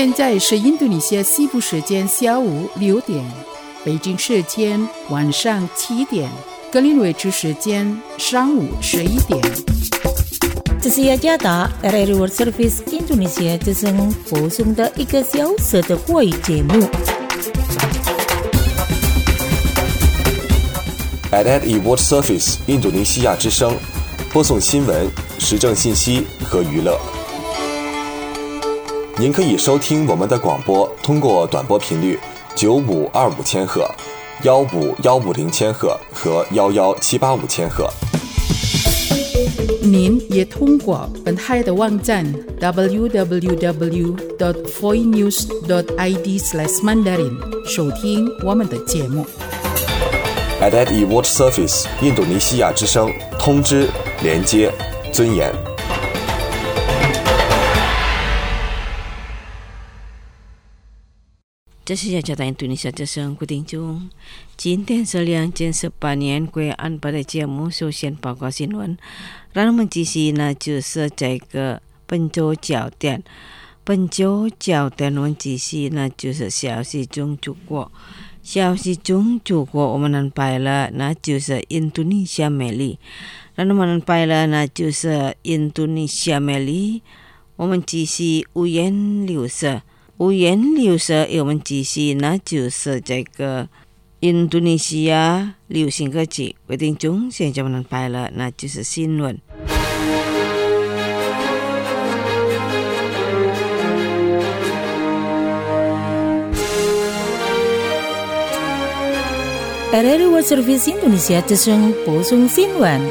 现在是印度尼西亚西部时间下午6点，北京时间晚上7点，格林威治时间上午11点。 这是雅加达 RRI World Service 印度尼西亚之声播送的1个小时的华语节目。 RRI World Service 印度尼西亚之声播送新闻、时政信息和娱乐。您可以收听我们的广播，通过短波频率9525千赫、15150千赫和11785千赫。 您也通过本台的网站 www.voinews.id/mandarin 收听我们的节目。 RRI World Service 印度尼西亚之声，通知、连接、尊严。 这是雅加达印度尼西亚之声各位听众，今天是2018年6月4日的节目，首先报告新闻。让我们继续呢，就是这个本周焦点。本周焦点我们继续呢，就是消息中中国。消息中中国我们安排了，那就是印度尼西亚美丽。让我们安排了，那就是印度尼西亚美丽。我们继续五颜六色。五颜六色，我们继续那就是这个印度尼西亚流行歌曲。为听众现在我们安排了，那就是新闻。RRI World Service Indonesia 之声播送新闻。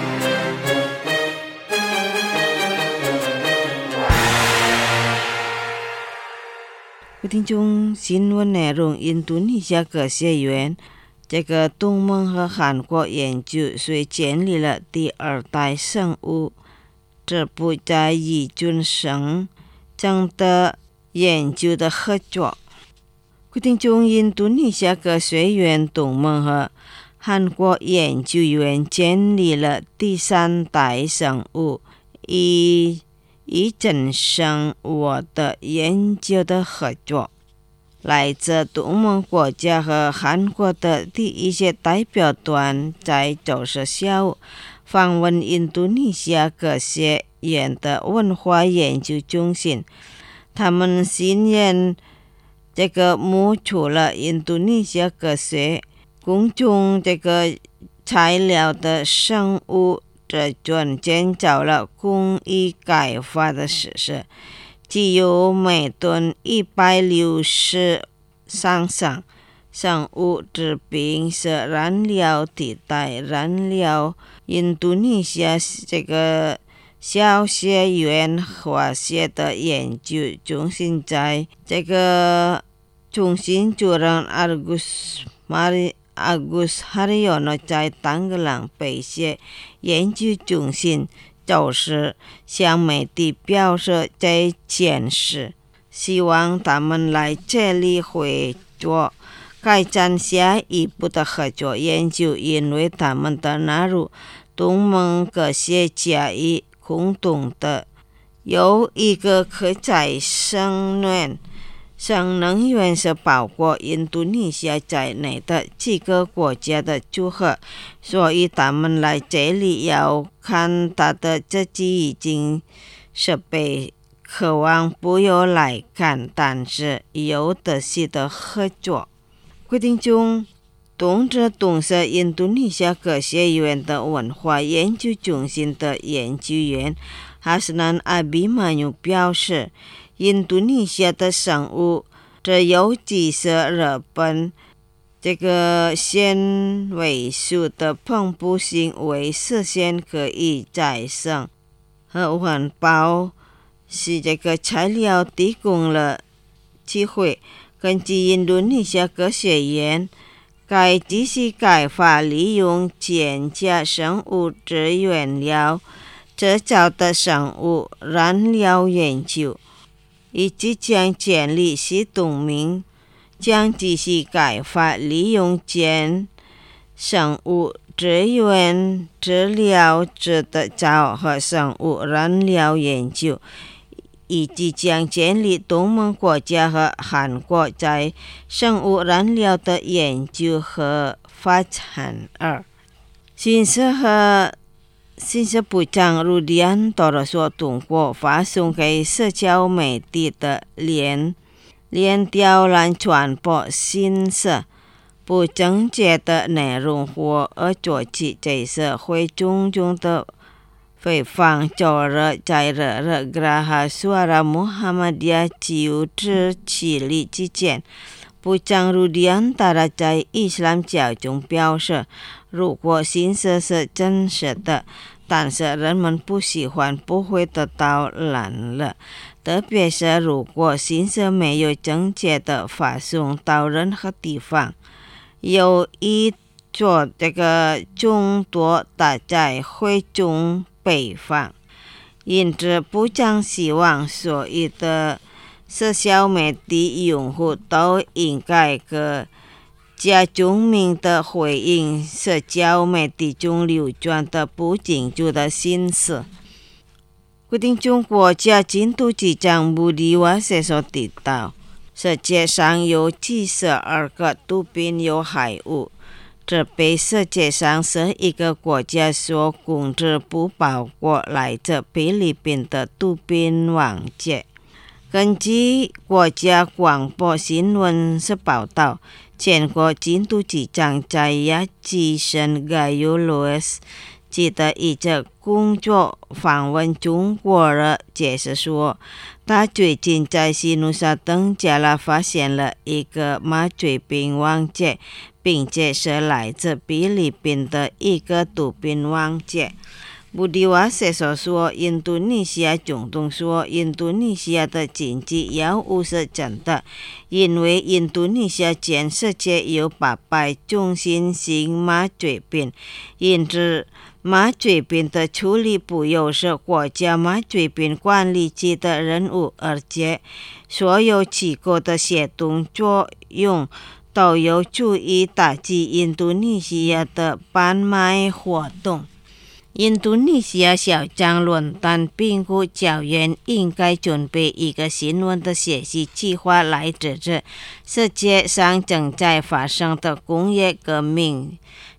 听众新闻内容：印度尼西亚科学院这个东盟和韩国研究所建立了第2代生物这部在乙菌生长的研究的合作。听众，印度尼西亚科学院东盟和韩国研究院建立了第3代生物乙菌生物的研究的合作。来自东盟国家和韩国的第一些代表团在周四下午访问印度尼西亚科学院的文化研究中心。他们信任这个目除了印度尼西亚科学公众这个材料的生物这种建造了工艺开发的事实，只有每吨160上升生物制品是燃料替代燃料。印度尼西亚这个小学院化学的研究中心在这个中心主任Agus Haryono 在当格朗北学研究中心就是向媒体表示这件事，希望他们来这里合作开展下一步的合作研究，因为他们的纳入东盟科学家与共同的有一个可再生能源是包括印度尼西亚在内的几个国家的组合，所以他们来这里要看他的自己已经设备，渴望不要来看，但是有的是的合作。规定中东是印度尼西亚科学院的文化研究中心的研究员Hasnan Abimanyu 表示，印度尼西亚的生物这尤其是日本这个纤维素的蓬勃性为实现可以再生和环保，使这个材料提供了机会。根据印度尼西亚科学院该继续开发利用减价生物质原料制造的生物燃料研究，以及将建立新东盟将继续开发利用减生物质料制造和生物燃料研究， 以及将建立东盟国家和韩国在生物燃料的研究和发展。2新社部长鲁迪安多罗说，通过发送给社交媒体的链条来传播新社不正确的内容或恶作剧，这是会中的回放佐热在热格拉哈苏阿拉穆罕默迪亚救治起立之前，部长鲁迪安达拉在伊斯兰教中表示，如果新社是真实的，但是人们不喜欢不会得到燃了，特别是如果新社没有正确的发送到任何地方，有意做这个众多大在会中北方。因此部长希望所有的社交媒体用户都应该加聪明的回应社交媒体中流传的不清楚的信息。规定中国家禁毒局长穆迪瓦塞所提到，世界上有72个毒品有害物，这被世界上11个国家所控制，不包括来自菲律宾的毒品王界。根据国家广播新闻社报道，全国禁毒局长在亚基森盖尤罗斯记得一则工作访问中国的解释说，他最近在西努沙登加拉发现了一个麻醉病王界，并且是来自菲律宾的一个毒品王界。穆迪瓦塞所说，印度尼西亚总统说，印度尼西亚的经济要务是真的，因为印度尼西亚全世界有800种新型麻醉病，因此麻醉病的处理不由是国家麻醉病管理局的任务，而且所有机构的协同作用都有助于打击印度尼西亚的贩卖活动。印度尼西亚小将论坛评估教员应该准备一个新闻的学习计划来支持世界上正在发生的工业革命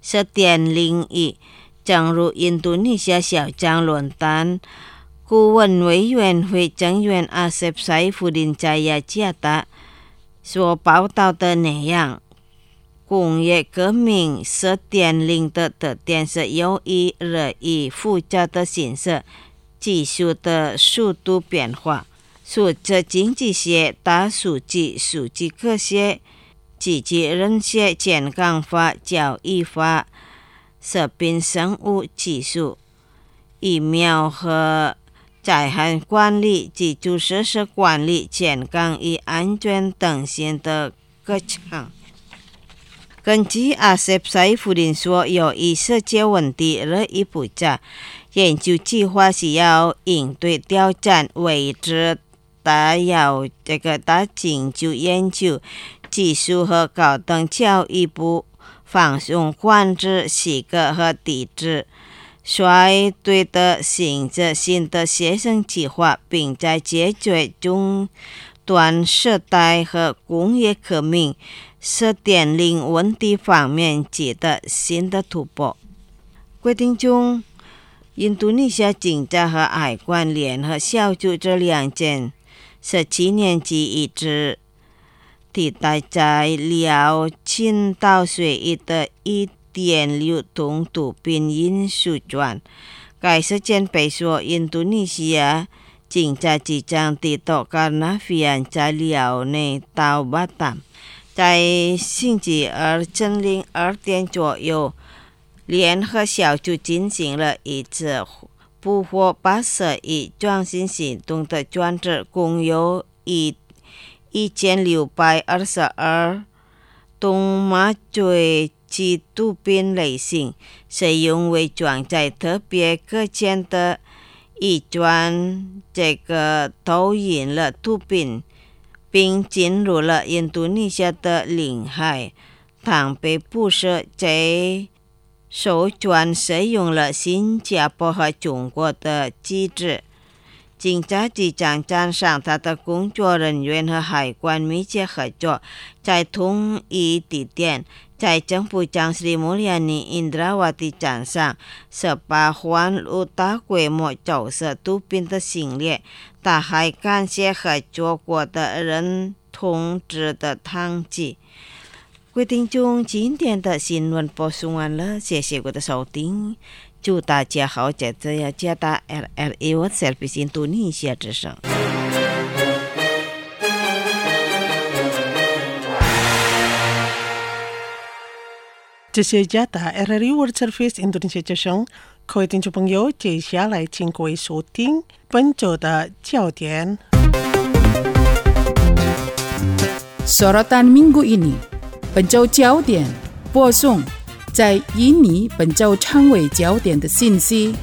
4.0 正如印度尼西亚小将论坛顾问委员会成员阿塞普塞夫林在雅加达所报道的那样，工业革命 4.0 的特点是由于日益复杂的形式技术的速度变化，数字经济学、大数据、数据科学、机器人学、健康法、教育法、食品生物技术、疫苗和灾害管理、基础设施管理、健康与安全等新的各项。根据阿塞普塞夫林说，由于世界问题日益复杂，研究计划需要应对挑战，为之大进修研究、技术和高等教育部放松管制、许可和抵制衰退的新的学生计划，并在解决中端时代和工业革命4.0 问题方面取得新的突破。规定中，印度尼西亚警察和海关联合小组这2件17年级一直替代在辽青岛水域的1.6吨毒品运输船。该事件被说印度尼西亚警察局长蒂多卡纳菲安在辽内岛巴淡，在星期二正凌2点左右，联合小组进行了一次捕获81创新行动的专制，共有1622吨麻醉及毒品类型，使用为装载特别搁浅的一船偷运了毒品，并进入了印度尼西亚的领海。倘被捕时，这艘船使用了新加坡和中国的机制， 警察局长赞赏他的工作人员和海关密切合作，在同一地点，在政部长 Sri Mulyani Indrawati 站上18换入大规模走私毒品的行列，他还感谢合作过的人同志的团结。各位听众，今天的新闻播送完了，谢谢各位的收听，祝大家好，在这样加大 RRI World Service Indonesia 之声。 这是加大 RRI World Service Indonesia 之声，各位听众朋友，接下来请各位收听本周的焦点。 Sorotan minggu ini， 本周焦点播送在印尼本周常为焦点的信息。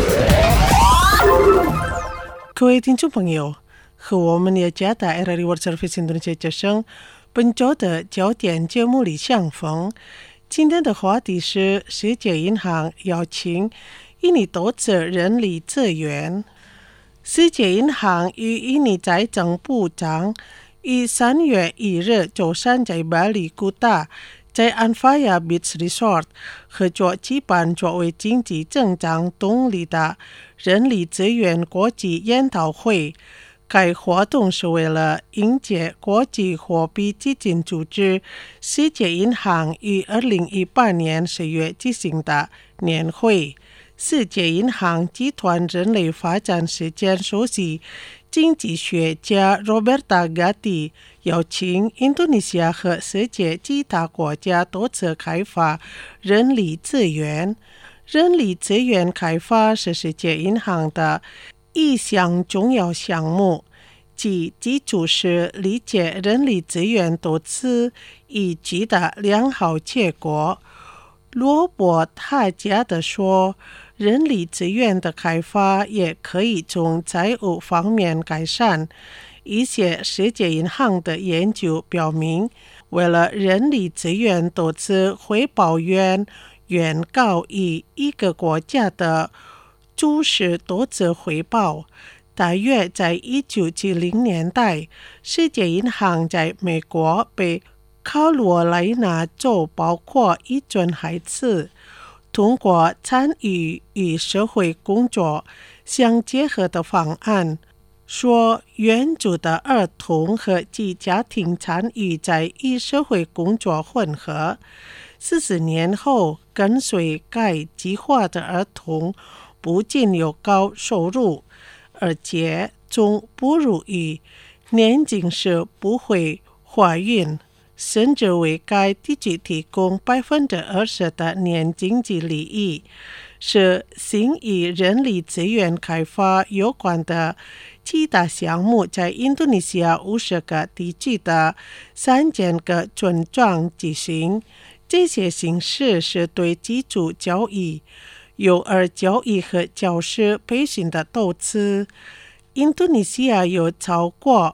各位听众朋友，和我们的加大 RRI World Service Indonesia 之声本周的焦点节目里相逢。今天的话题是世界银行邀请印尼投资人力资源。世界银行与印尼财政部长于3月1日周三在巴里古达在安法亚 Beach Resort 合作举办作为经济增长动力的人力资源国际研讨会。该活动是为了迎接国际货币基金组织世界银行于2018年10月举行的年会。世界银行集团人类发展实践首席经济学家 Roberta Gatti 邀请印度尼西亚和世界其他国家投资开发人力资源。人力资源开发是世界银行的一项重要项目，其基础是理解人力资源投资以取得良好结果。罗伯塔加德说，人力资源的开发也可以从财务方面改善。一些世界银行的研究表明，为了人力资源投资回报远高于一个国家的主事投资回报。大约在1970年代，世界银行在美国北卡罗来纳州包括一群孩子，通过参与与社会工作相结合的方案，说援助的儿童和其家庭参与在与社会工作混合。40年后，跟随该计划的儿童不仅有高收入，而且从哺乳育、年轻时不会怀孕，甚至为该地区提供20%的年经济利益，是新与人力资源开发有关的其他项目在印度尼西亚50个地区的3000个村庄进行。这些形式是对基础教育、幼儿教育和教师培训的投资。印度尼西亚有超过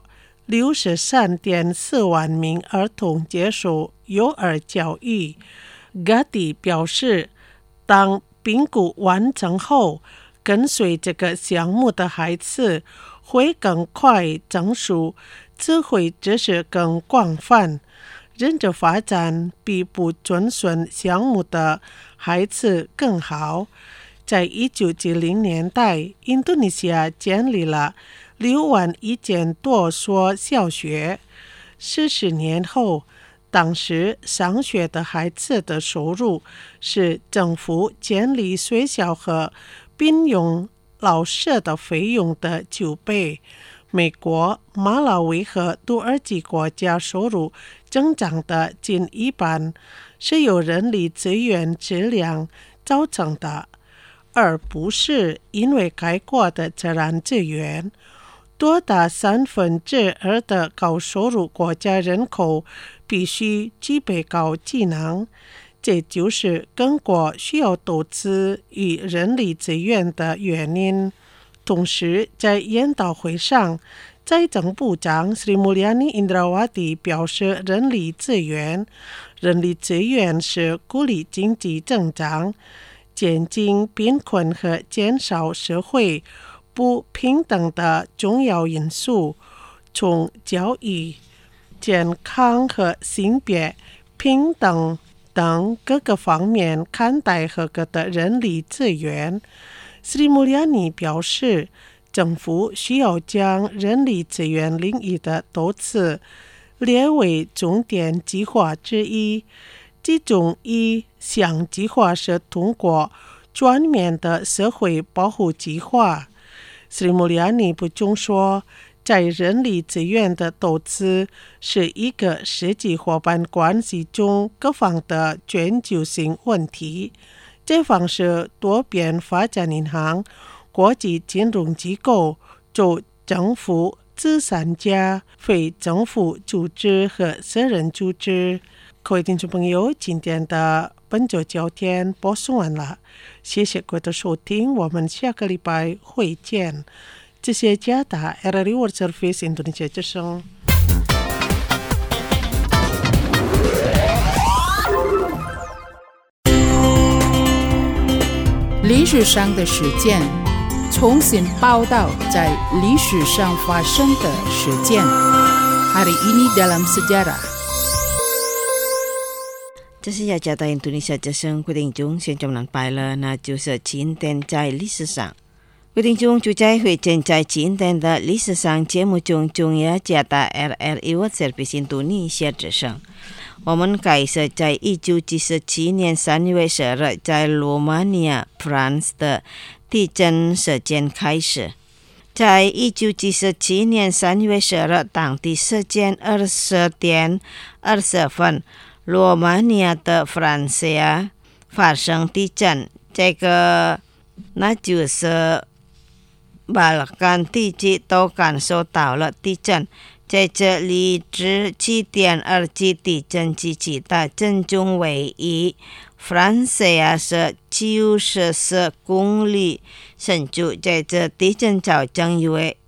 63.4万名儿童接受幼儿教育。Gatti 表示，当评估完成后，跟随这个项目的孩子会更快成熟，智慧知识更广泛。人的发展比不遵循项目的孩子更好。在1990年代，印度尼西亚建立了61000多所小学。40年后，当时上学的孩子的收入是政府建立学校和聘用老师的费用的9倍。美国、马拉维和土耳其国家收入增长的近一半是由人力资源质量造成的，而不是因为该国的自然资源。多达2/3的高收入国家人口必须具备高技能，这就是各国需要投资与人力资源的原因。同时，在研讨会上，财政部长 Sri Mulyani Indrawati 表示，人力资源是鼓励经济增长、减轻贫困和减少社会不平等的重要因素，从教育、健康和性别平等等各个方面看待合格的人力资源。Sri Mulyani 表示，政府需要将人力资源领域的投资列为重点计划之一，其中一项计划是通过全面的社会保护计划。Sri Mulyani 补充说，在人力资源的投资是一个实际伙伴关系中各方的全球性问题。这方是多边发展银行、国际金融机构、州政府、慈善家、非政府组织和私人组织。各位听众朋友，今天的本周焦点播送完了，谢谢各位的收听，我们下个礼拜会见。这些加达 RRI World Service Indonesia 之声。 历史上的事件，重新报道在历史上发生的事件。Hari ini dalam sejarah。 这是雅加达印度尼西亚之声，各位听众，现在我们来了，那就是今天在历史上。各位听众，就在会见在今天的历史上节目中，中雅加达 RRI World Service 印度尼西亚之声。我们开始在1977年3月12日在罗马尼亚 France 的地震事件开始。在1977年3月12日当地时间20点20分，罗马尼亚的弗兰西发生地震，这个那就是巴尔干地区都感受到了地震。在这里至7点2级地震及其他震中位于弗兰西亚是94公里深处。在这地震造成约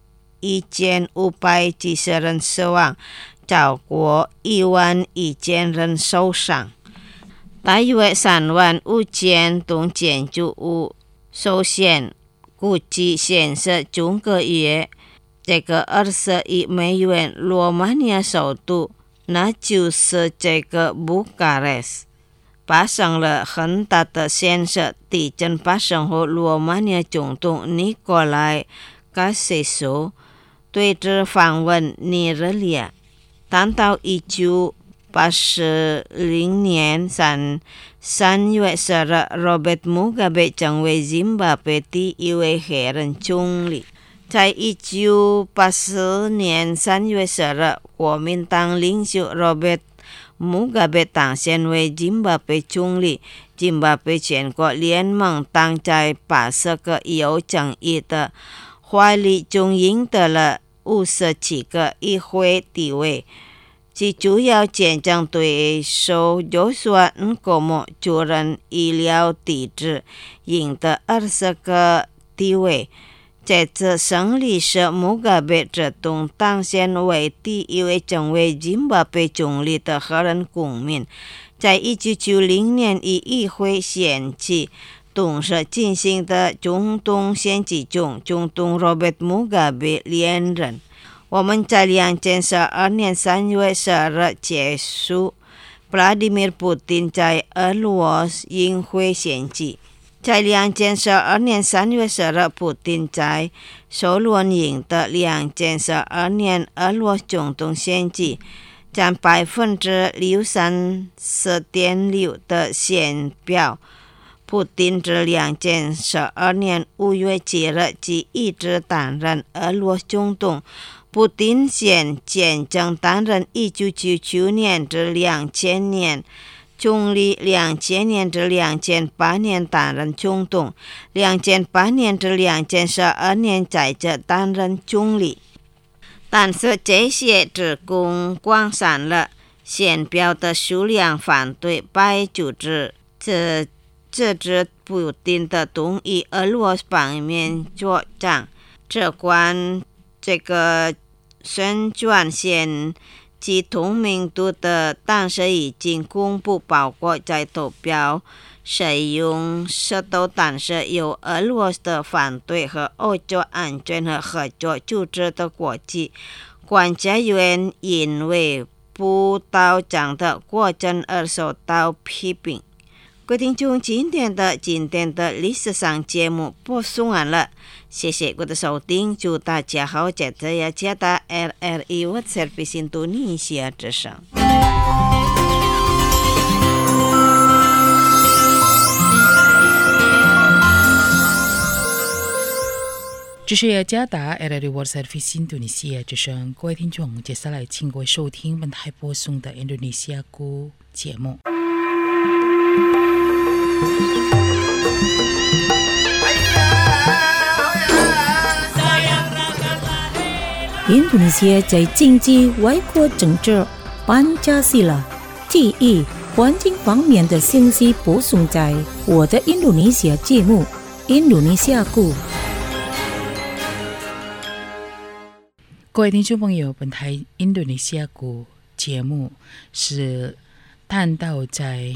1590人死亡，超过11000人受伤，大约35000栋建筑物受限，估计现是中个月这个20亿美元。罗马尼亚首都那就是这个布卡勒斯发生了很大的损失。地震发生后，罗马尼亚总统尼古拉卡西苏对着访问尼日利亚，但到1980年3月12日 Robert Mugabe 成为津巴布韦第一位黑人总理。在1980年3月12日，国民党领袖 Robert Mugabe 当选为津巴布韦总理。津巴布韦全国联盟党在80个有争议的法律中赢得了57个议会地位，其主要竞争对手Joshua Nkomo 就任医疗体制，赢得20个地位。这次胜利是穆嘎贝自动当选为第一位成为津巴布韦总理的黑人公民。在1990年以议会选举同时进行的总统选举中，总统 Robert Mugabe 连任。我们在2012年3月12日结束 Vladimir Putin 在俄罗斯议会选举。在2012年3月12日，普丁在首轮赢得2012年俄罗斯总统选举，占64.6%的选票。普丁至2012年5月7日即一直担任俄罗斯总统。普丁先见证担任1999年至2000年总理，2000年至2008年担任总统，2008年至2012年在这担任总理。但是这些只供广散了选票的数量，反对派组织支持普丁的同意俄罗斯方面作战。这关这个宣传线及同名度的党是已经公布，包括在投票使用射导弹是由俄罗斯的反对和欧洲安全和合作组织的国际观察员因为不到账的过程而受到批评。各位听众，今天的历史上节目播送完了，谢谢各位的收听，祝大家好，接着要接到 RRI World Service Indonesia 之声。 这是雅加达 RRI World Service Indonesia 之声，各位听众，接下来请各位收听本台播送的印度尼西亚语节目。 印度尼西亚在经济、外交、政治、班加西拉、体育、环境方面的信息播送在我的印度尼西亚节目《印度尼西亚语》。 各位听众朋友，本台印度尼西亚语节目是谈到在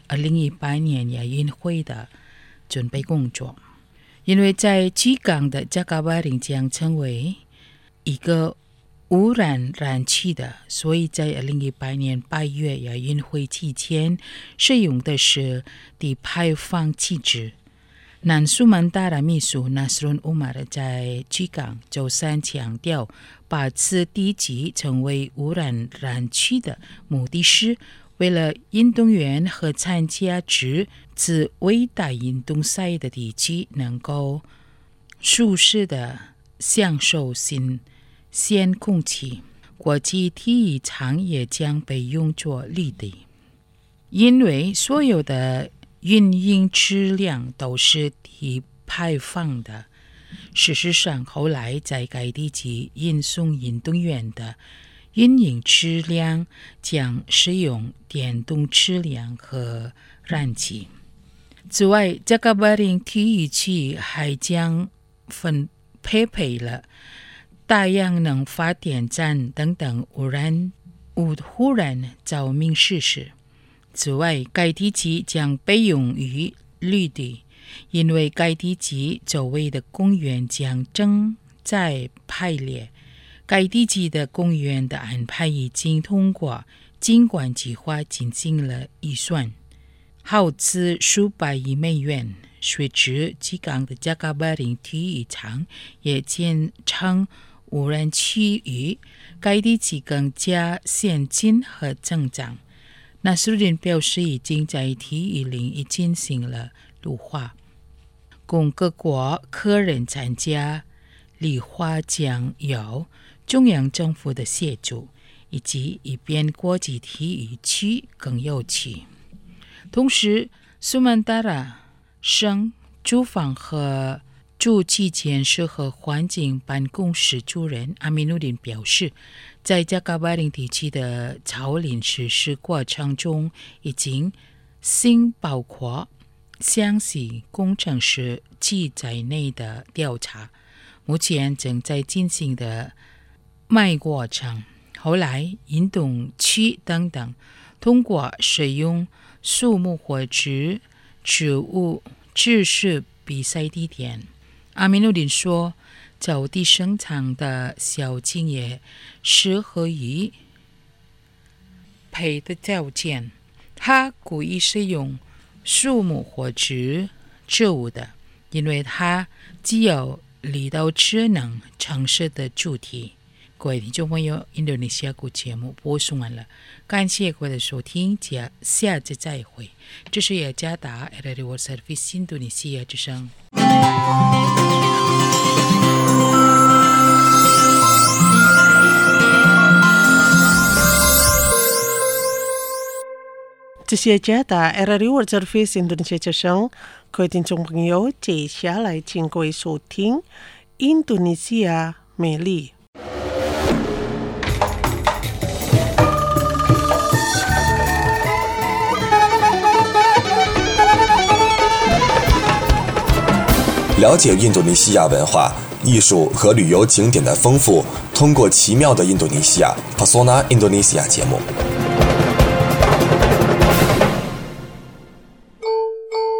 2018年亚运会的准备工作，因为在机港的加卡巴林将成为一个污染燃气的，所以在2018年8月亚运会期间使用的是低排放气质。南苏曼达拉秘书纳斯伦乌马尔在机港周三强调，把此地级成为污染燃气的目的是为了运动员和参加此伟大运动赛的地区能够舒适的享受新鲜空气。国际体育场也将被用作绿地，因为所有的运营质量都是低排放的。事实上，后来在该地区运送运动员的运营质量将使用电动质量和燃气。此外，加卡巴林体育区还将分配了太阳能发电站等等污染照明设施。此外，该地区将被用于绿地，因为该地区周围的公园将正在排列。该地区的公园的安排已经通过景观计划进行了预算，耗资数百亿美元。随之，机港的加卡巴林体育场也建成污染区域，该地区更加先进和增长。纳斯鲁丁表示，已经在体育领域进行了绿化，供各国客人参加。绿化将由中央政府的协助，以及以便国际体育区更有趣。同时，苏曼达拉省住房和驻地建设和环境办公室主任阿米努丁表示，在加卡巴林地区的草林实施过程中，已经新包括详细工程师记在内的调查，目前正在进行的过程。后来，运动区等等通过使用树木或植物制式比赛地点。阿米努丁说，草地生长的小径也适合于配的条件。他故意使用树木或植物的，因为它既有力到智能城市的主题。各位听众朋友，印度尼西亚语节目播送完了，感谢各位的收听，下次再会。这是雅加达 RRI World Service 印度尼西亚之声。 这是雅加达 RRI World Service 印度尼西亚之声，各位听众朋友，接下来请各位收听印度尼西亚美丽。 了解印度尼西亚文化、艺术和旅游景点的丰富，通过奇妙的印度尼西亚 Pesona Indonesia 节目。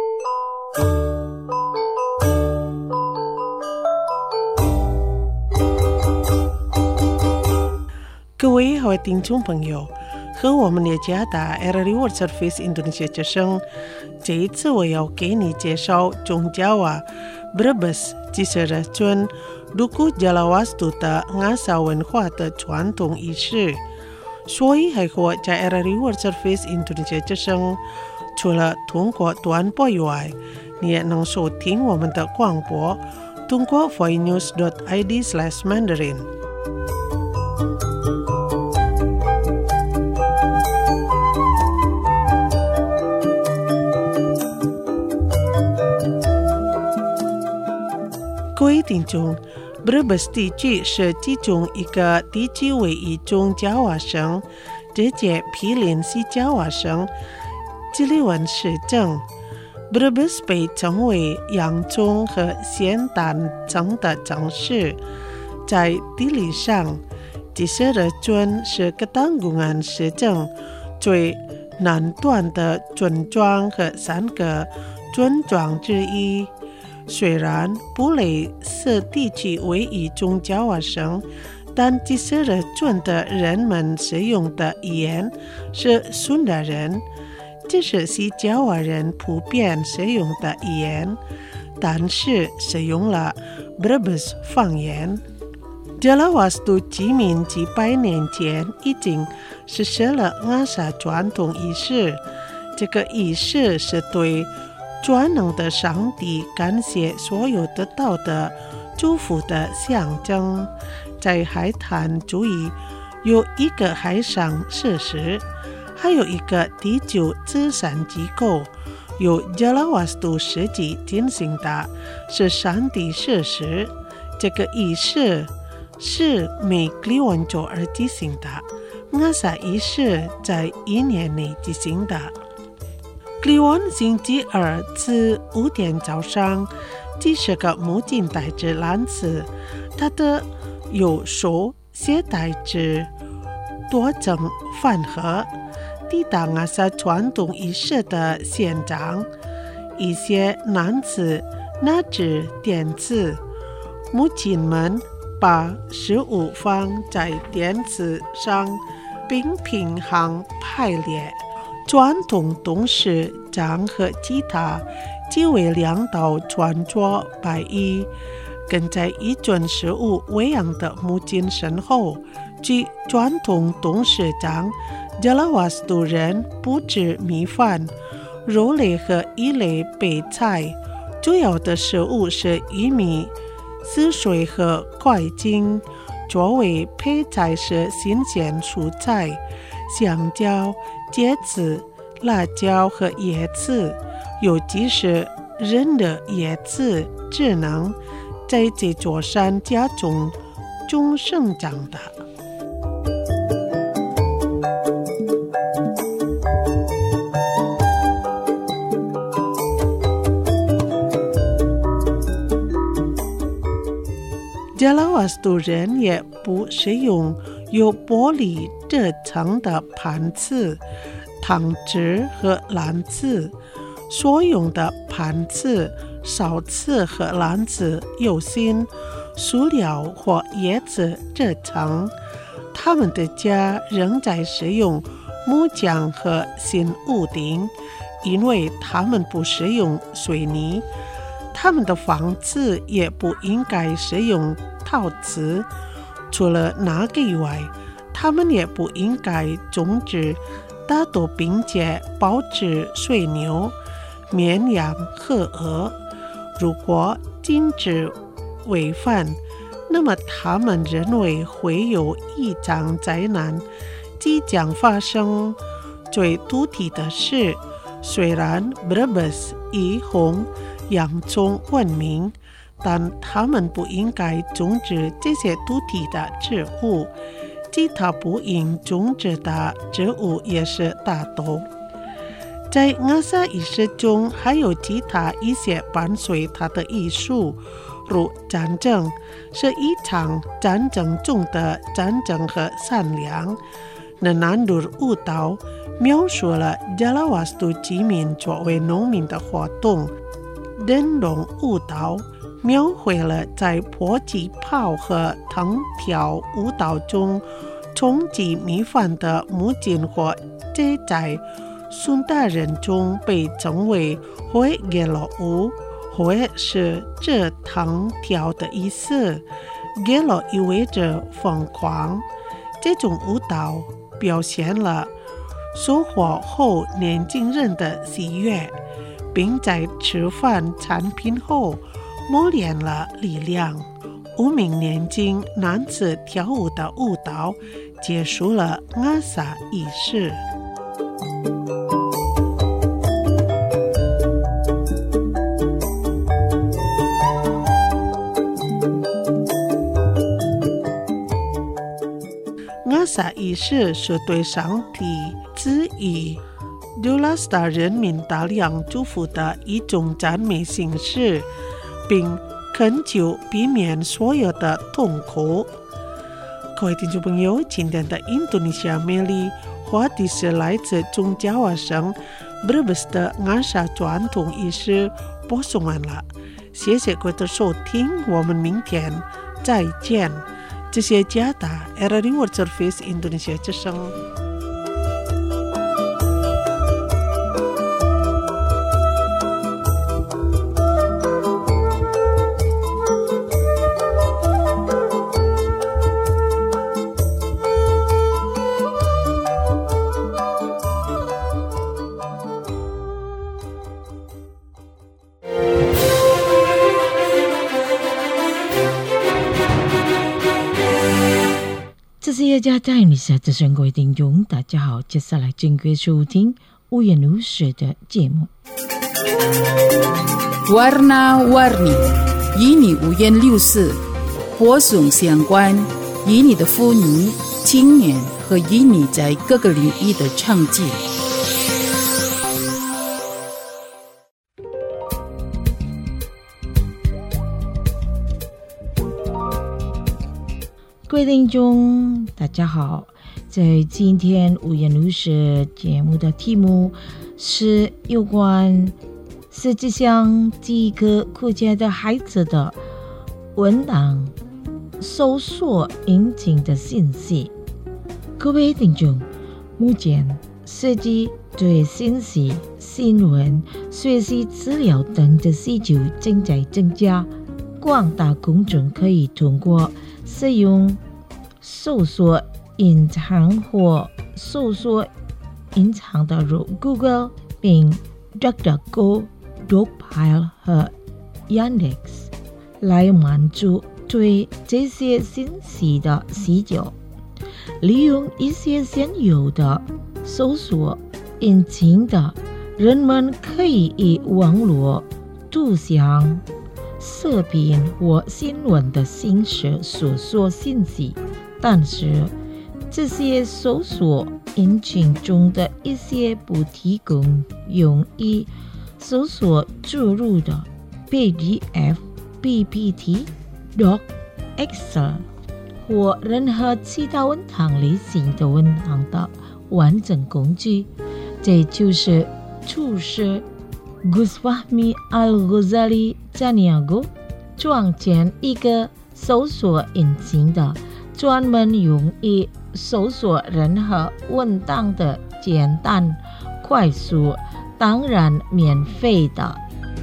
位听众朋友，和我们的家的 RRI World Service Indonesia 之声，这一次我要给你介绍中Jawa Brebes Cisere Cuan Duku Jalawastu的ngasa文化的传统仪式。所以还和在 RRI World Service Indonesia 之声，除了通过短波以外，你也能收听我们的广播，通过 voinews.id/Mandarin。各位听众，Brebes 地区是其中一个地区为一中Jawa省，直接毗邻西Jawa省吉利文市政。Brebes 被称为洋葱和咸蛋城的城市。在地理上，Cisere Cuan是Ketanggungan市政最南端的村庄和3个村庄之一。虽然布雷斯地区为一中Jawa省，但Cisere Cuan的人们使用的语言是Sunda人，这是西Jawa人普遍使用的语言，但是使用了 Brebes 方言。Jalawastu 居民几百年前已经实施了ngasa传统仪式，这个仪式是对全能的上帝感谢所有得到的祝福的象征。在海滩主义有一个海上设施，还有一个地球慈善机构，由Jalawastu世纪进行的是上帝设施。这个仪式是每Kliwon周而进行的ngasa仪式在一年内进行的。Kliwon 星期二至5点早上，90个母亲带着篮子，他的右手携带着多种饭盒，抵达ngasa传统仪式的现场。一些男子拿着垫子，母亲们把食物放在垫子上，并平行排列。传统董事长和其他几位领导穿着白衣，跟在一尊食物喂养的母亲身后。据传统董事长Jalawastu人布置米饭、肉类和一类备菜，主要的食物是玉米、丝水和块茎，作为配菜是新鲜蔬菜、香蕉、茄子、辣椒和椰子，尤其是人的椰子，只能在这座山家中生长的。Jalawastu人也不使用有玻璃制成的盘子、汤匙和篮子，所用的盘子、勺子和篮子有新塑料或叶子制成。他们的家仍在使用木匠和新屋顶，因为他们不使用水泥。他们的房子也不应该使用陶瓷。除了那个以外，他们也不应该种植大豆并且保持水牛、绵羊和鹅。如果禁止违反，那么他们认为会有一场灾难即将发生。最土地的是，虽然 Brebes 以红洋葱闻名，但他们不应该种植这些土地的植物。其他不应种植的植物也是大豆。在ngasa仪式中，还有其他一些伴随它的艺术，如战争，是一场战争中的战争和善良。Nanandur 舞蹈描述了Jalawastu居民作为农民的活动。灯笼舞蹈描绘了在迫击炮和藤条舞蹈中冲击米饭的木筋或这在宋代人中被称为会给了舞，会是这藤条的意思，给了意味着疯狂。这种舞蹈表现了收获后年轻人的喜悦，并在吃饭产品后磨练了力量。5名年轻男子跳舞的舞蹈结束了阿萨仪式。阿萨仪式是对上帝之意丢拉斯达人民大量祝福的一种赞美形式，并恳求避免所有的痛苦。各位听众朋友，今天的印度尼西亚魅力话题是来自宗教外省 Brebes 的阿萨传统仪式播送完了，谢谢各位的收听，我们明天再见。这些加达 RRI World Service Indonesia 之声。 这是耶加带你下的各位听众，大家好，接下来正规收听五言如水的节目。 Warna-warni， 与你五颜六色，播送相关，与你的妇女、青年和与你在各个领域的倡进。 各位听众大家好，在今天五言如水节目的题目是有关世界上几个国家的孩子的文档搜索引擎的信息。各位听众，目前设计对信息、新闻、学习资料等的需求正在增加，广大公众可以通过使用搜索隐藏或搜索隐藏的如 Google、并 DuckDuckGo、Dogpile 和 Yandex 来满足对这些信息的需求。利用一些现有的搜索引擎的人们可以以网络、图像、视频或新闻的形式搜索信息，但是这些搜索引擎中的一些不提供用于搜索注入的 PDF、PPT、Doc、Excel 或任何其他文档类型的文档的完整工具。这就是厨师 Gus Fahmi Al-Ghazali Zaniago 创建一个搜索引擎的专门用于搜索任何文档的简单、快速，当然免费的。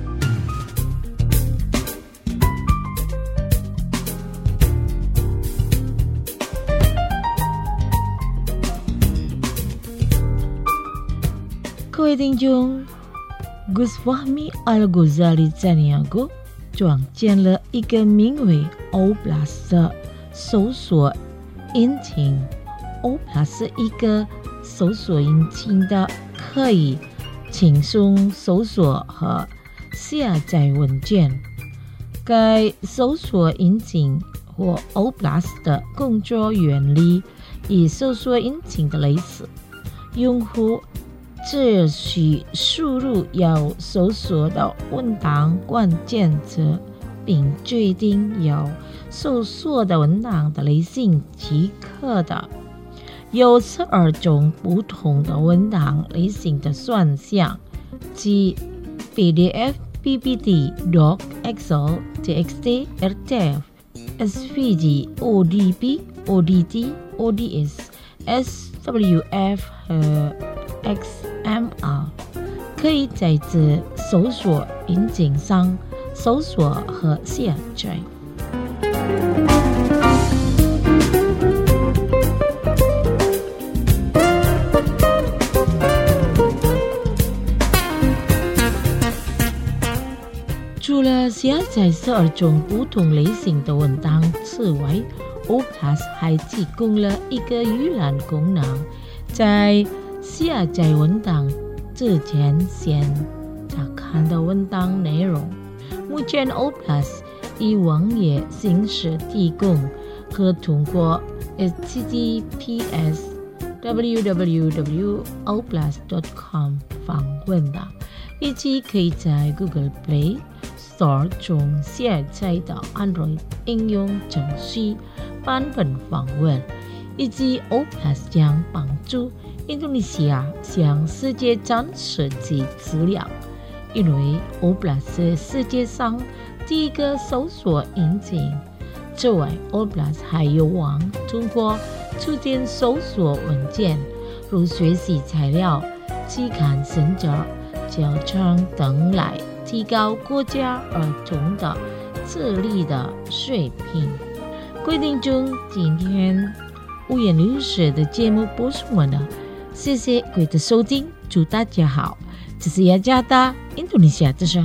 各位听众， Gus Fahmi Al-Ghazali Zaniago 创建了一个名为 O+ 的搜索引擎。O+ 是一个搜索引擎的可以轻松搜索和下载文件。该搜索引擎或 O+ 的工作原理与搜索引擎的类似，用户只需输入要搜索的文档关键词，并决定要搜索的文档的类型即可的。有12种不同的文档类型的选项，即 PDF、PPT、Doc、Excel、TXT、RTF、SVG、ODP、 ODT、ODS、SWF 和 XMR， 可以在这搜索引擎上搜索和下载。除了下载12种不同类型的文档之外，Oplus 还提供了一个预览功能，在下载文档之前先查看的文档内容。目前 Oplus 以网页形式提供，可通过 https://www.oplus.com 访问的，以及可以在 Google Play Store 中下载的 Android 应用程序版本访问，以及 Oplus 将帮助印度尼西亚向世界展示其资料，因为 Oplus 是世界上第一个搜索引擎。此外 Oplus 还有望通过触点搜索文件，如学习材料、期刊审查、教程等来提高国家儿童的智力的水平。各位听众，今天五颜六色的节目播送完了，谢谢各位的收听，祝大家好，这是雅加达印度尼西亚之声。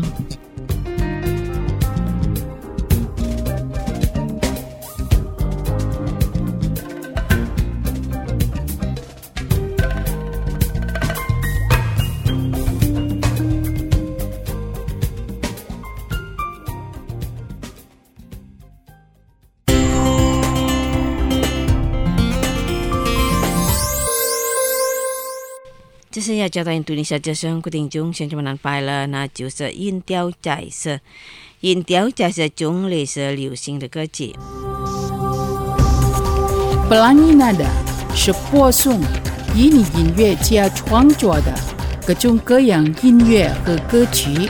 这是雅加达印度尼西亚之声，各位听众，乡亲们安排了，那就是音调在色。音调在色中类似流行的歌曲。 Pelangi Nada 是播送印尼音乐家创作的各种各样音乐和歌曲。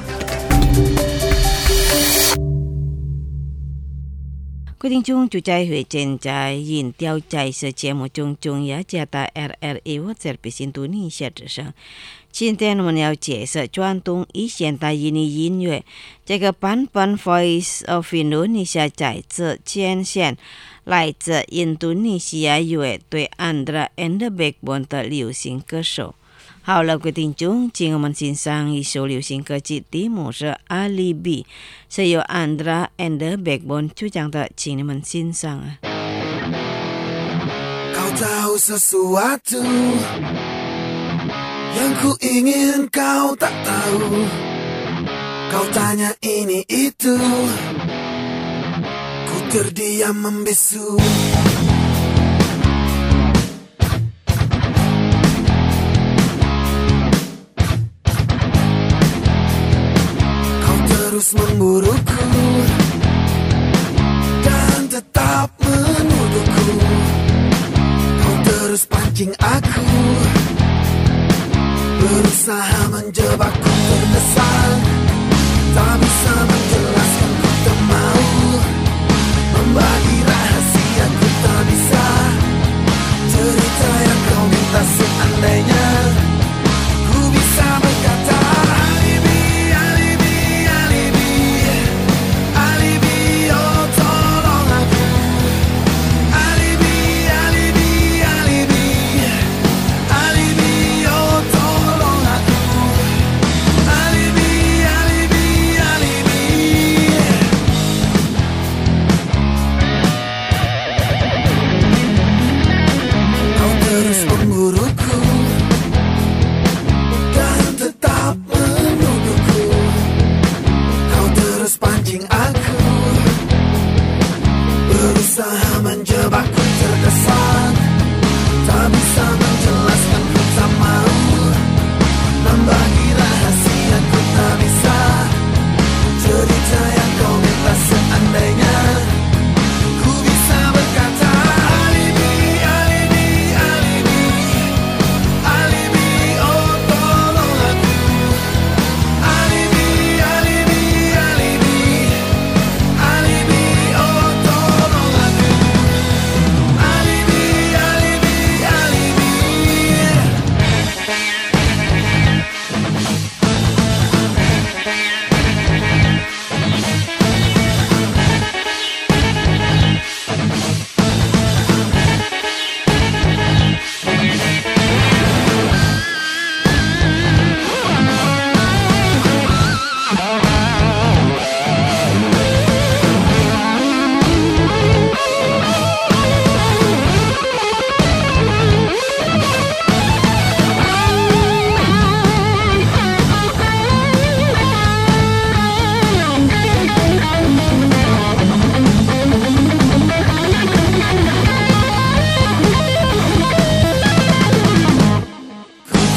各位听众，就在会见在音调在色节目中，中雅加达 RRA 或者比印度尼西亚之声。今天我们要介绍传统与现代印尼音乐这个版本 Voice of Indonesia 在这前线来自印度尼西亚乐队 Andra and the Backbone 的流行歌手。好了，各位听众，请我们欣赏一首流行歌曲，题目是 Alibi， 是由 Andra and the Backbone 主唱的，请你们欣赏啊。 Kau tahu sesuatu yang ku ingin kau tak tahu. Kau tanya ini itu, ku terdiam membisu. Terus memburuku dan tetap menuduhku. Kau terus pancing aku, berusaha menjebakku, terdesak, tak bisa menjelaskan, ku tak mau membagi rahasia, ku tak bisa cerita yang kau minta. Seandainya ku bisa berkata alibi,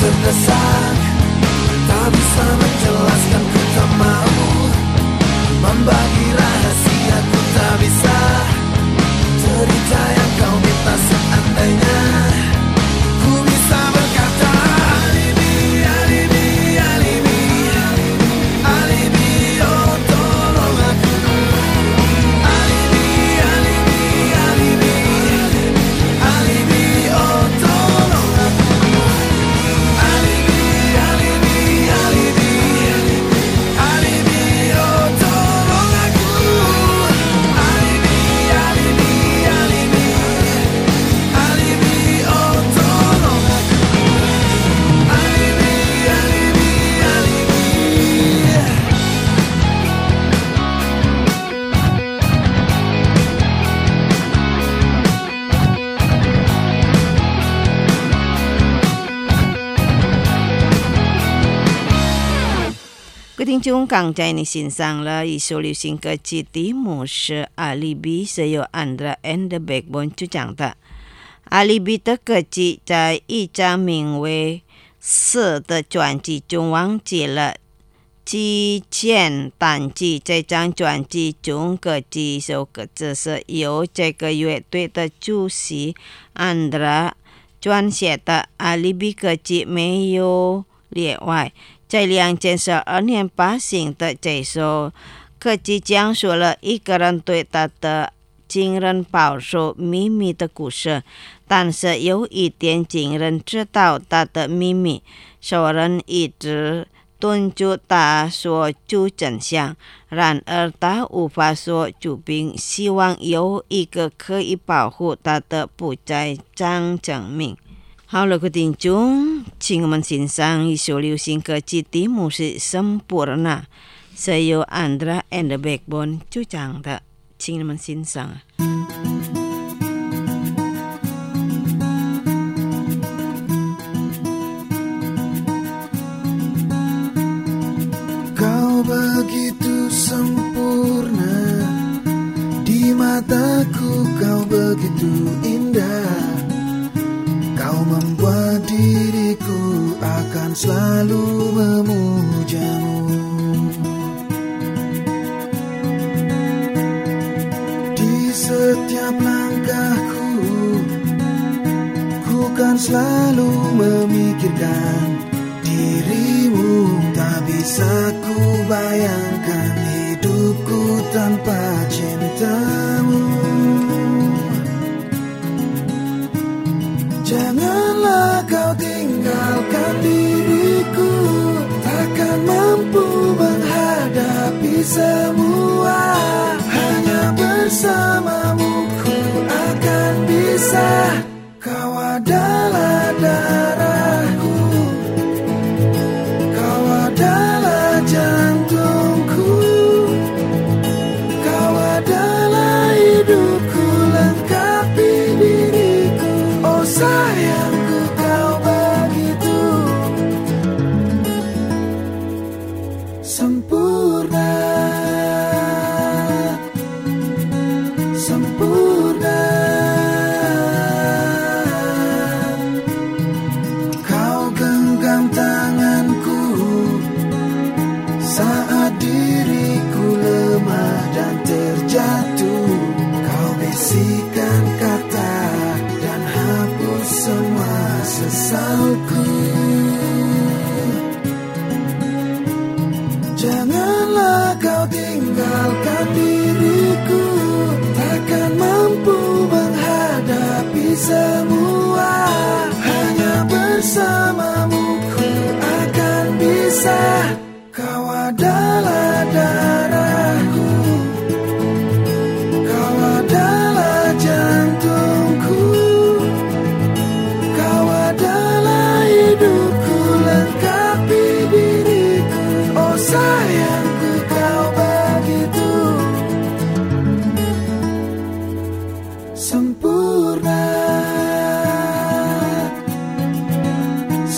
terdesak, tak bisa menjelaskan, ku tak mau membagi rahasia, ku tak bisa cerita yang kau minta. Seandainya ku bisa berkata alibi, alibi, alibi, alibi, oh tolong aku. Alibi, alibi, alibi, alibi, oh tolong aku. Alibi, alibi, alibi, alibi, oh tolong aku. Alibi, alibi, alibi, alibi, oh tolong aku. Alibi, alibi, alibi. 各位听众，刚才你欣赏了一首流行歌曲，题目是《Alibi》，是由 Andra and the Backbone 主唱的。Alibi 的歌曲在一张名为《四》的专辑中忘记了。之前单曲这张专辑中歌曲首歌只是由这个乐队的主席 Andra 撰写的， Alibi 歌曲没有例外。在2012年发行的这首歌曲讲述了一个人对他的情人保守秘密的故事，但是有一点情人知道他的秘密，受人一直敦促他说出真相，然而他无法说出，并希望有一个可以保护他的不在场证明。好了，各位听众，请我们欣赏一首流行歌曲，题目是《Sempurna》，是由 Andra and the Backbone 主唱的，请你们欣赏。 Kau begitu sempurna, di mataku kau begitu indah. Kau membuat diriku akan selalu memujamu. Di setiap langkahku, ku kan selalu memikirkan dirimu. Tak bisa ku bayangkan hidupku tanpa cintamu. Janganlah kau tinggalkan diriku, takkan mampu menghadapi semua. Hanya bersamamu ku akan bisa. Kau adalah darahku, kau adalah jantungku, kau adalah hidupku, lengkapi diriku. Oh sayangku, kau begitu sempurna, sempurna. Kau genggam tanganku saat diriku lemah dan terjatuh. Kau bisikan kata dan hapus semua sesalku. Janganlah kau tinggalkan diriku, takkan mampu menghadapi semua. Hanya bersamamu ku akan bisa. Kau adalah darahku, kau adalah jantungku, kau adalah hidupku, lengkapi diriku. Oh sayangku, kau begitu sempurna,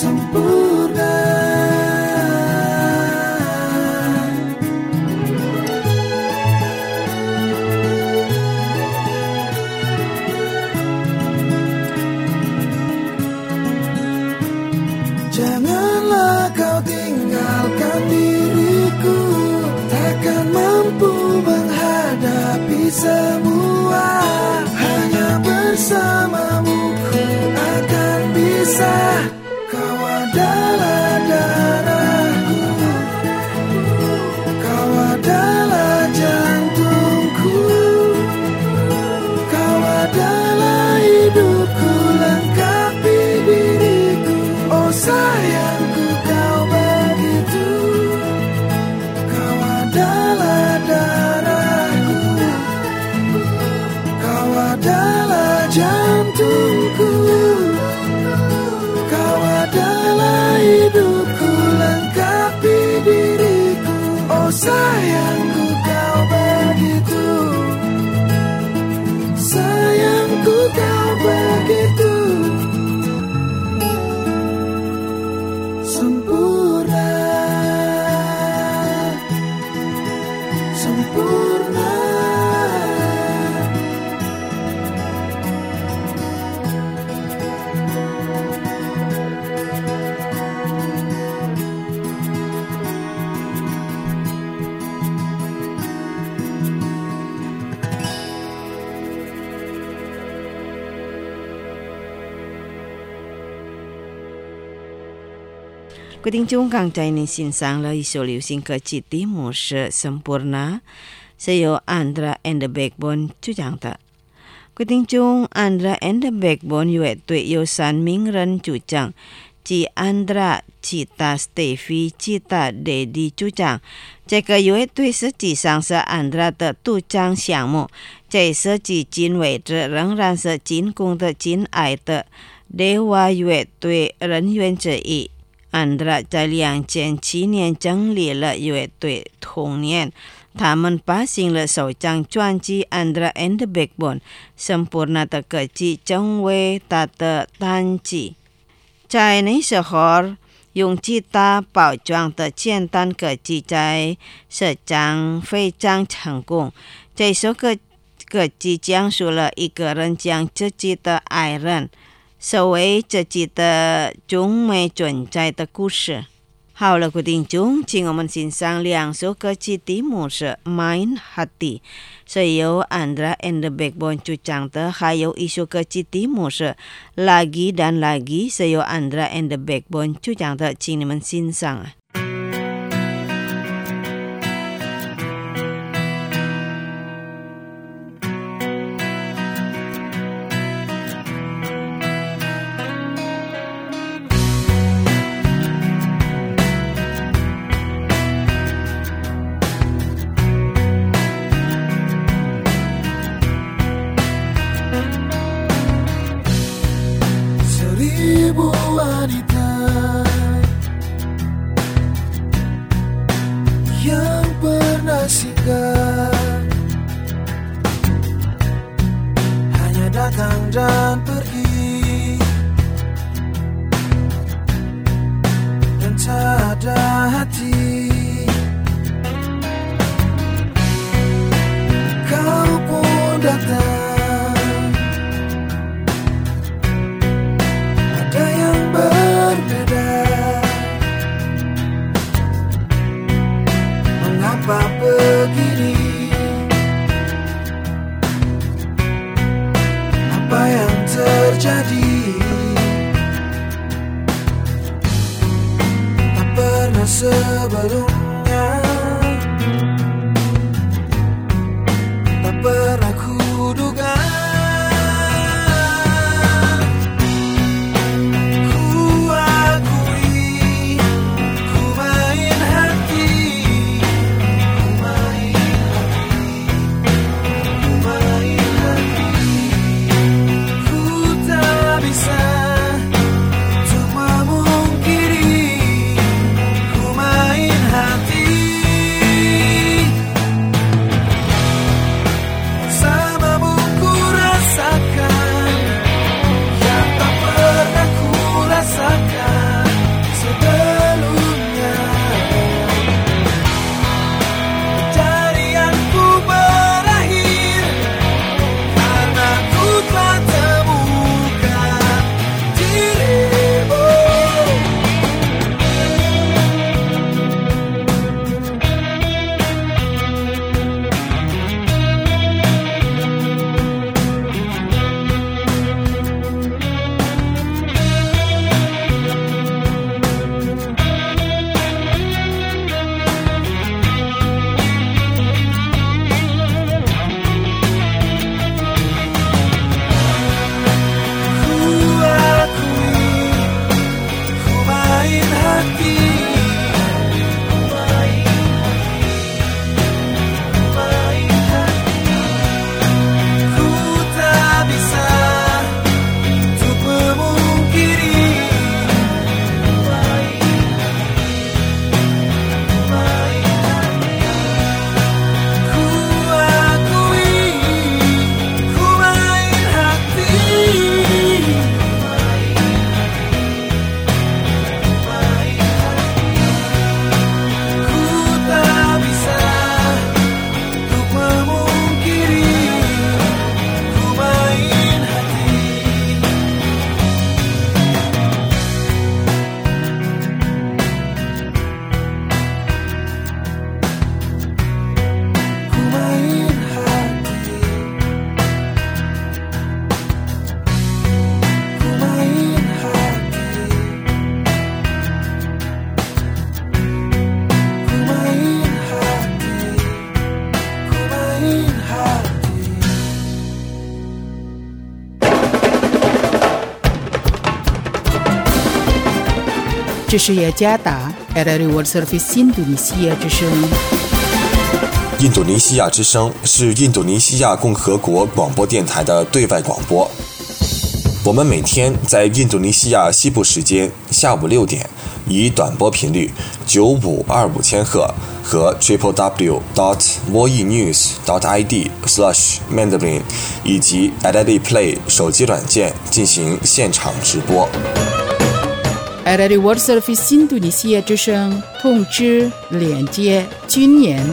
semua. Hanya bersamamu ku akan bisa. Kau adalah darahku, kau adalah jantungku, kau adalah hidupku, lengkapi diriku. Oh sayangku kau begitu. Kau adalah darahku, kau adalah jantungku, kau adalah hidupku, lengkapi diriku. Oh sayangku kau begitu, sayangku kau begitu sempurna, sempurna. 各位听众刚才您欣赏了一首流行歌曲，题目是《Sempurna》，是由 Andra and the Backbone 主唱的。各位听众 ，Andra and the Backbone 乐队由3名人主唱，即 Andra、Cita、Steffi、Cita、Daddy 主唱。这个乐队实际上是 Andra 的独唱项目，这是至今为止仍然是进攻的亲爱的猎娃乐队人员之一。Andra 在2007年成立了乐队，同年他们发行了首张专辑 Andra and the Backbone， Sempurna 的歌曲成为他的单曲。在那时候，用吉他包装的简单歌曲在市场非常成功。这首歌曲讲述了一个人将自己的爱人视为自己的中没存在的故事。好了，各位听众，请我们欣赏2首歌曲，题目是 Main Hati， 是由 Andra and the Backbone 主唱的，还有一首歌曲，题目是 Lagi dan Lagi， 是由 Andra and the Backbone 主唱的，请你们欣赏。 Wanita yang pernah singgah, hanya datang dan pergi, dan tak ada hati. Kau pun datang, mengapa begini? Apa yang terjadi? Tak pernah sebelumnya, tak pernah kuduga. Hati 这是雅加达 RRI World Service 印度尼西亚之声。 印度尼西亚之声是印度尼西亚共和国广播电台的对外广播。我们每天在印度尼西亚西部时间下午6点，以短波频率9525千赫和 www.voenews.id/Mandarin 以及 RRI Play 手机软件进行现场直播。 RRI World Service 印度尼西亚之声通知连接军演。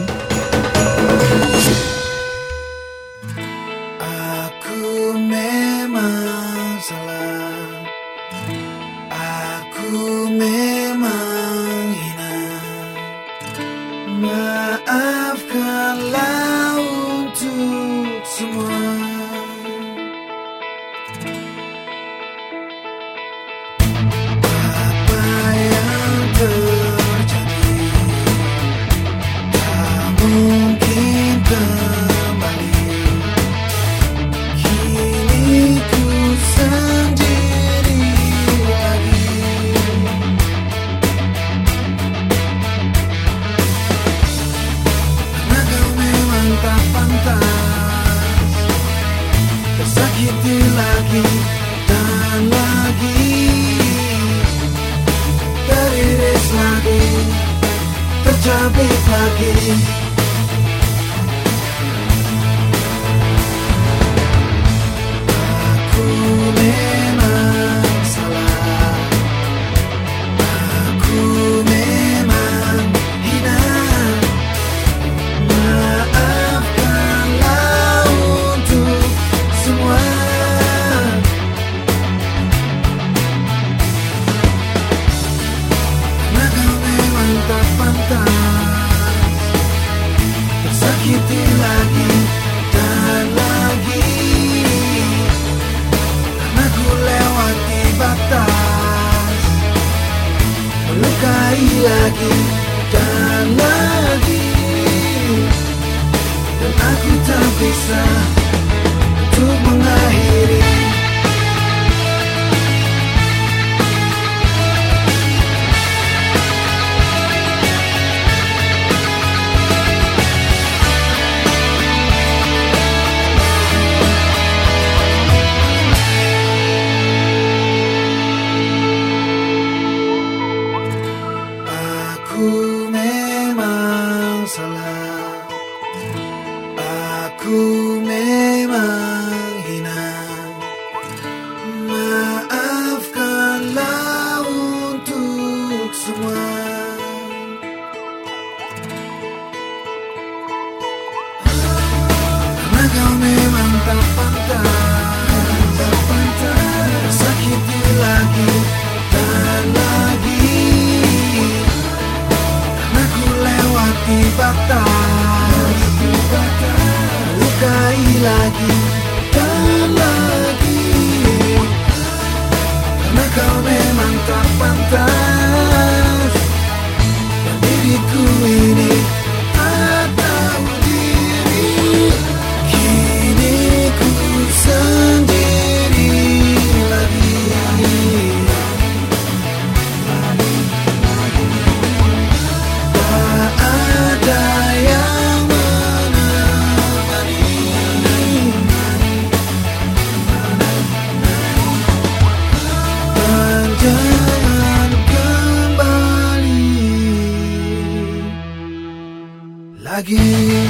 lagi.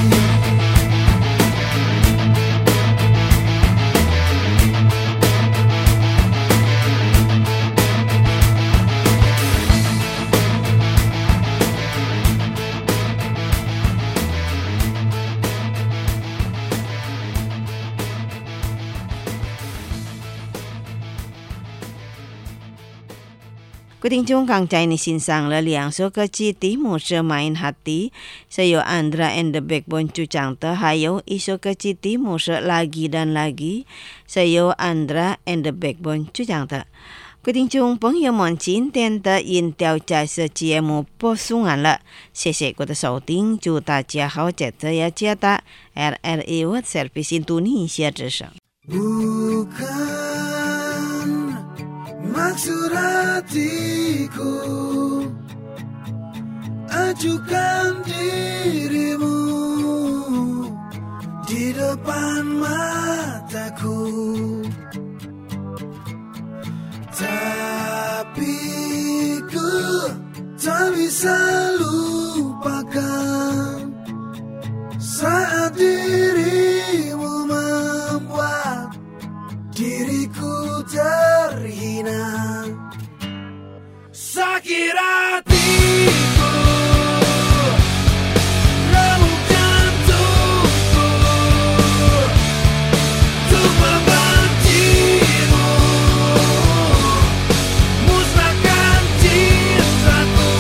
Quý thính chúng càng chạy ni xin sang là liang số cơ chi tí một sơ main hati saya Andra and the Backbone Cucang terhayo iso ke chi tí một sơ lagi dan lagi saya Andra and the Backbone Cucang ter. Quý thính chúng朋友们今天的音调在这节目播送完了，谢谢各位的收听，祝大家好，这也接到 RRI World Service Indonesia 之声。 Maksud hatiku ajukan dirimu di depan mataku, tapi ku tak bisa lupakan saat dirimu membuat diriku terhina. Sakit hatiku remuk jantungku untuk membencimu, musnahkan cintaku.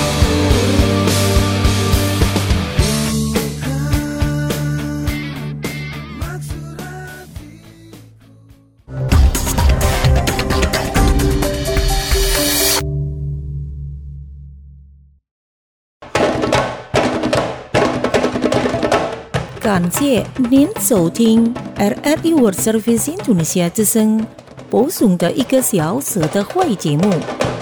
Bukan maksud hatiku. 感谢您收听 RRI World Service Indonesia 之声播送的1个小时的会节目。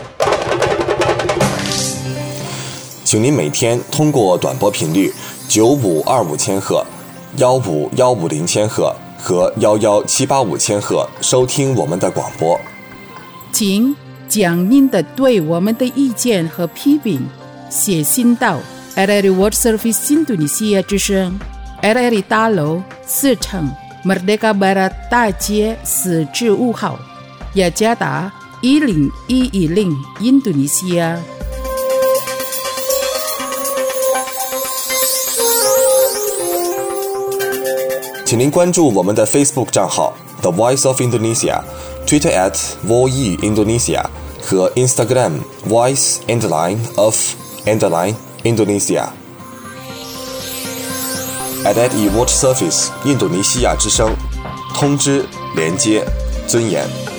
请您每天通过短波频率9525千赫、15150千赫和11785千赫收听我们的广播。 请将您的对我们的意见和批评写信到 RRI World Service Indonesia 之声 RRI 大楼4层 Merdeka Barat 大街4至5号，雅加达10110 Indonesia。 请您关注我们的 Facebook 账号 The Voice of Indonesia、 Twitter @VOE Indonesia 和 Instagram Voice_of_ Indonesia。RRI World Service 印度尼西亚之声，通知、连接、尊严。